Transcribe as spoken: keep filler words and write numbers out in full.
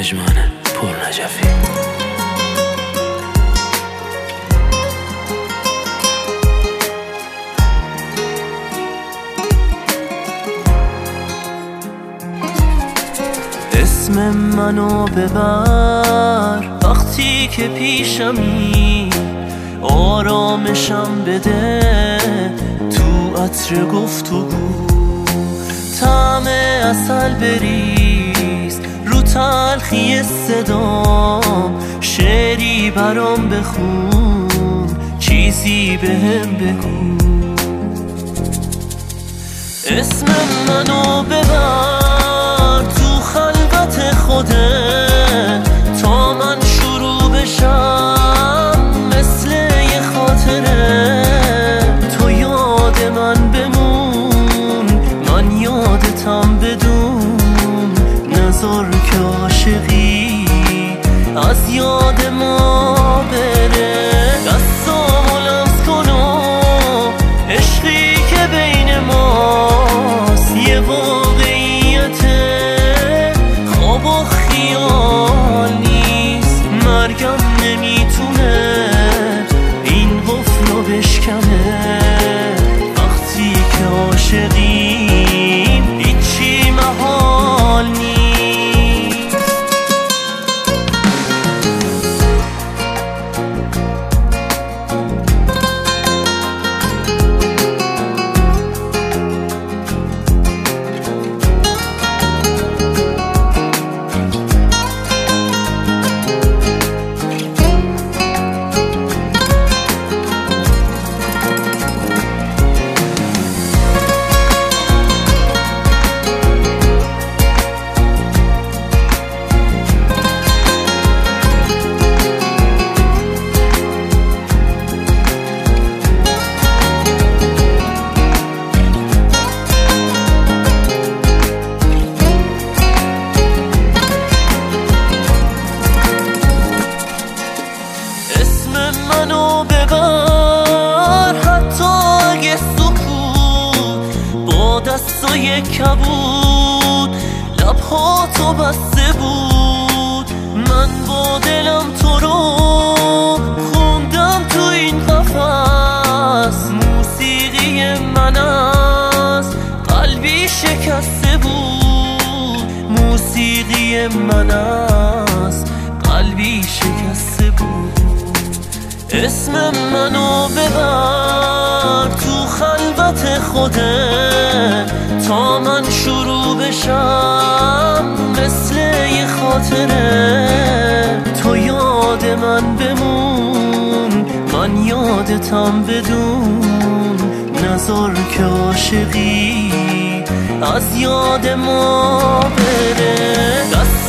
پژمانه پور نجفی. اسم منو ببر وقتی که پیشمی، آرامشم بده تو عطر گفتگو، طعم عسل بریز رو تلخی صدام، شعری برام بخون چیزی بهم بگو. اسم منو ببر تو خلوت خودت تا من شروع بشم مثل یه خاطره. تو یاد من بمون من یادتم بدون، نذار که عاشقی از یاد ما بره. دستامو لمس کن و عشقی که بین ماست یه واقعیت خواب و خیال نیست. مرگم نمیتونه این قفل رو بشکنه، وقتی که عاشقیم هیچی محال نیست. منو ببر حتی اگه سکوت با دستای کبود لبهاتو بسته بود. من با دلم تو رو خوندم تو این قفس، موسیقی من از قلبی شکسته بود. موسیقی من از قلبی شکسته بود. اسم منو ببر تو خلوت خودت تا من شروع بشم مثل یه خاطره. تو یاد من بمون من یادتم بدون، نذار که عاشقی از یاد ما بره.